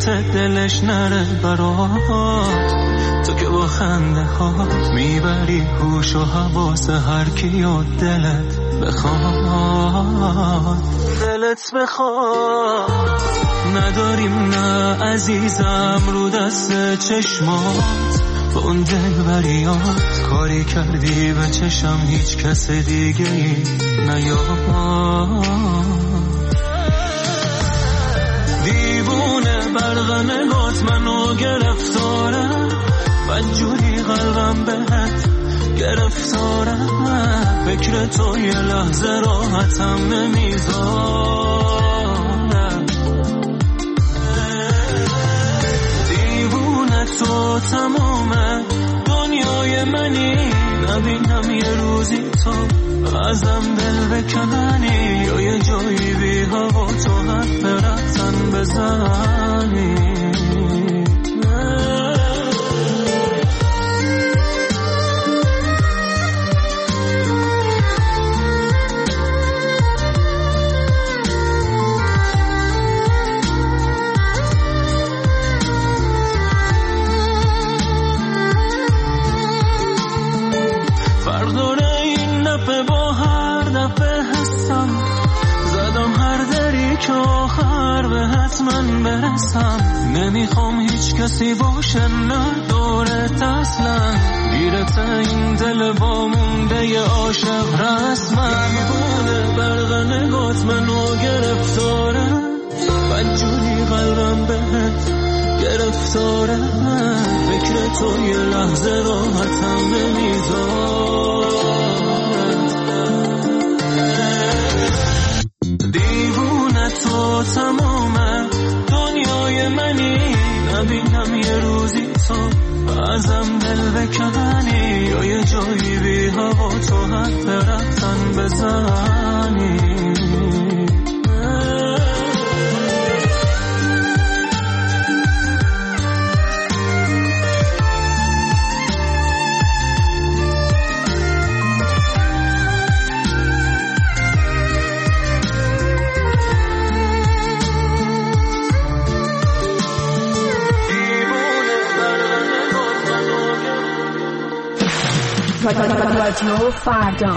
حقیقت دلش نره برات. تو که با خنده ها میبری هوش و حواس هر کی و دلت بخواد. دلت بخواد نداریم نه عزیزم رو دست چشمات. با اون دلبریات کاری کردی به چشم هیچ کس دیگه ای نیاد. دیوونه برق نگات منو گرفتاره، بدجوری قلبم بهت گرفتاره. فکر تو یه لحظه راحتم نمیذاره. دیوونه تو تمومه دنیای منی، نبینم یه روزی تو ازم دل بکنی، یا یه جایی بی هوا تو حرف رفتن بزنی. من برسم نمیخوام هیچ کسی باشه نه دورت اصلا. دیرت این دل با مونده ی عاشق رسما. دیوونه برق نگات منو گرفتاره، بدجوری قلبم بهت گرفتاره. فکر تو یه لحظه راحتم نمیذاره. دیوونه تو تمومه دنیای منی، نبینم یه روزی تو ازم دل بکنی، یا یه جایی بی هوا تو حرف رفتن بزنی. رادیو فردا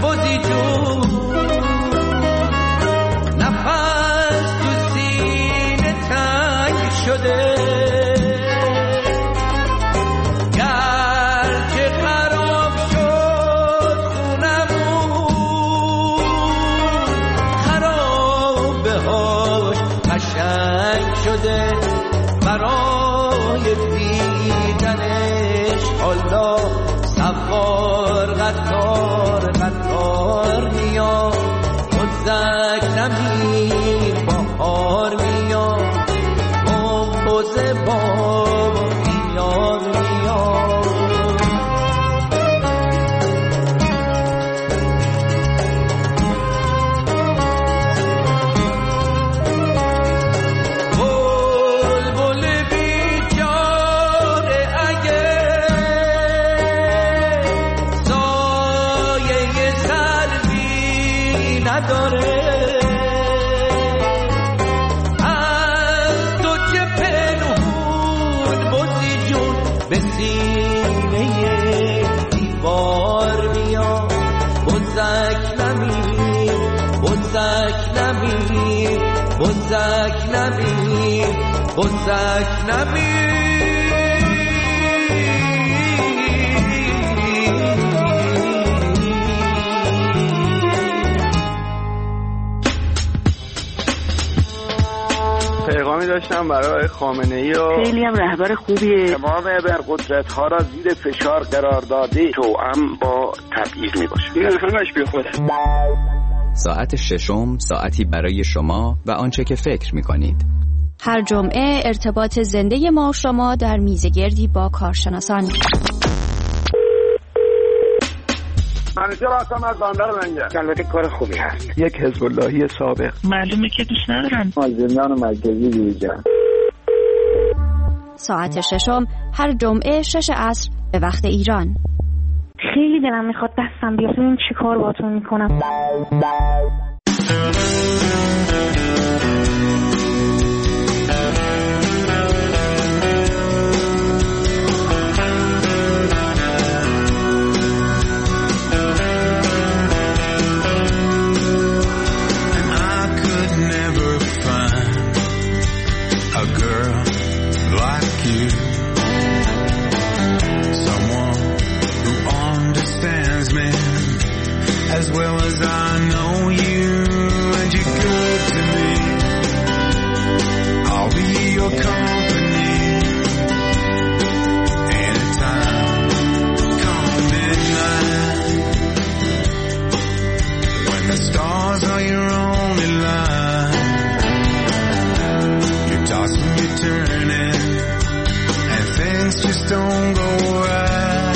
بزی جون نفس تو سینه تنگ شده گرچه خراب شد خونمون خرابه هاش قشنگ شده برای دیدنش حالا سوار قطار میاد مزدک نمیر بهار میاد مبوزه بابا بیار میاد بلبل بیچاره اگه سایه سروی نداره از تو چه پنهون بزی جون به سینه دیوار میاد بزک نمیر بزک نمیر بزک نمیر بزک نمیر پیغامی داشتم برای خامنه‌ای و خیلی هم رهبر خوبیه. تمام ابرقدرت‌ها را زیر فشار قرار داده توأم با تبعیض میباشه. این همش بی خوده. ساعت ششم ساعتی برای شما و آنچه که فکر می‌کنید. هر جمعه ارتباط زنده ما و شما در میزگردی با کارشناسان. منیجر هستم از بندر منگه. البته کار خوبی هست. یک حزب اللهی سابق. معلومه که دوست ندارم. مازندران مرکزی دیجا. ساعت ششم هر جمعه 6 عصر به وقت ایران. خیلی دلم میخواد دستم بیاد ببینم چی کار باهاتون میکنم. As well as I know you, and you're good to me. I'll be your company anytime. Come midnight, when the stars are your only light. You're tossing, you're turning, and things just don't go right.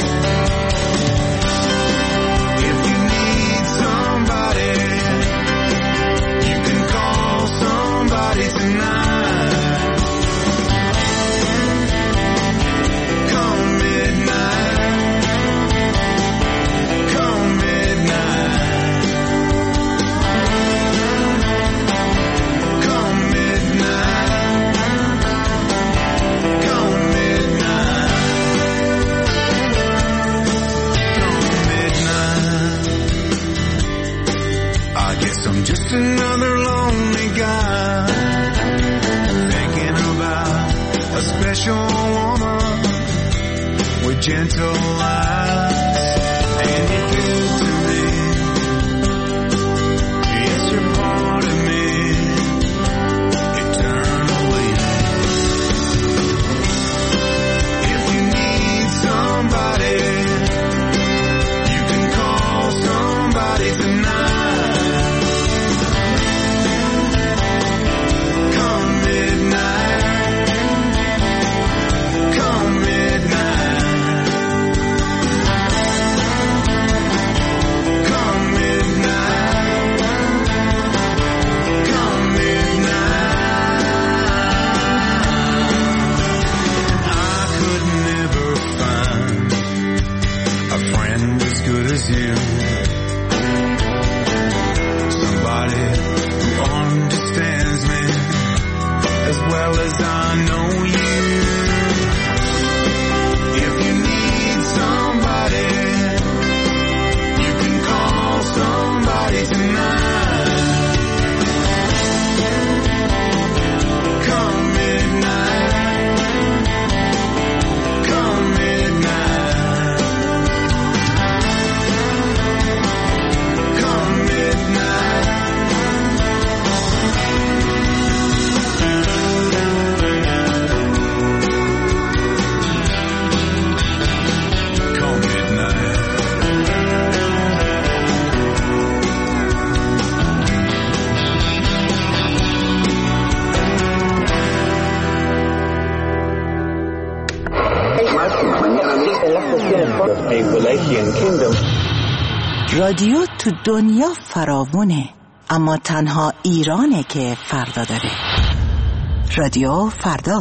Just another lonely guy thinking about a special woman with gentle eyes. And you're good to me. Yes, you're part of me eternally. If you need somebody, you can call somebody tonight. رادیو تو دنیا فراوونه، اما تنها ایرانه که فردا داره. رادیو فردا.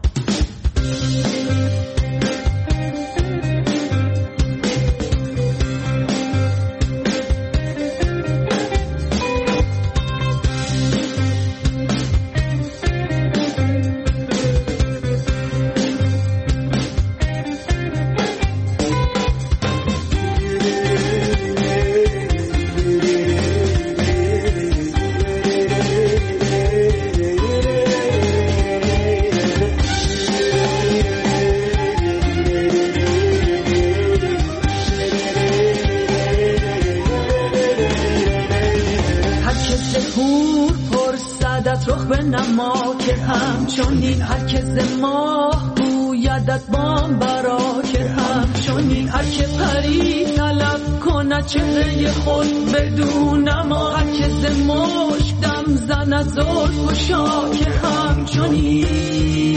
رخ به نما که همچنین هر که ز ماه گویدت بام برا که همچنین هر که پری طلب کند چهره خود بدون نما هر که ز مشک دم زند زلف گشا که همچنین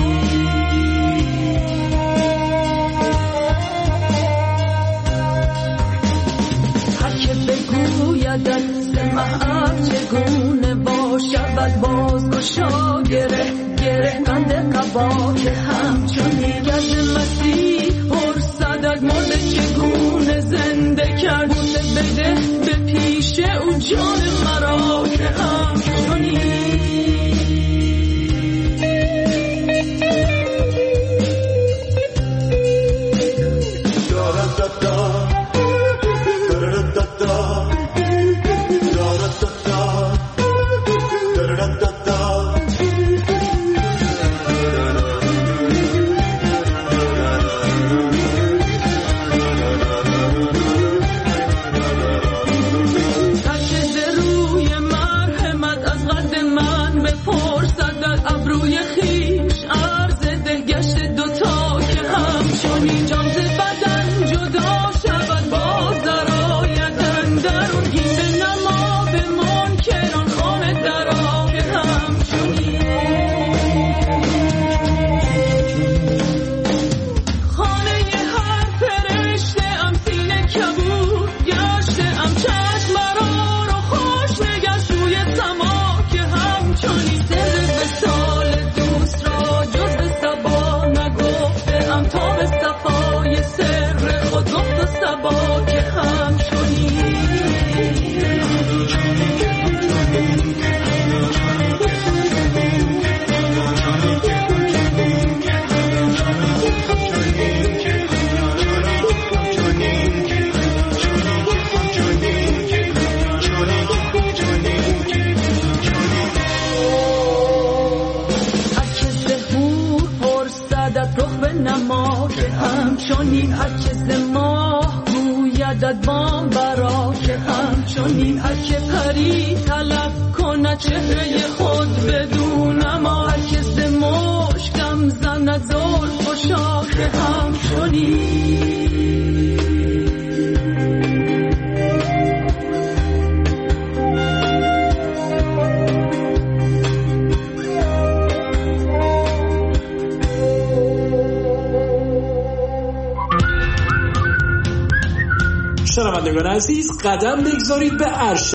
هر که بگویدت ز محب چگونه باشد باز گشا گره گره قند قبا که همچنین گرد مسیح پرسدک مرده چگونه زنده کرد بوسه بده به پیش او جان مرا که همچنین همچنین هر که ز ماه گویدت بام برا که همچنین هر که پری طلب کند چهره خود بدون نما هر که ز مشک دم زند زلف گشا که همچنین شنوندگان عزیز قدم بگذارید به عرش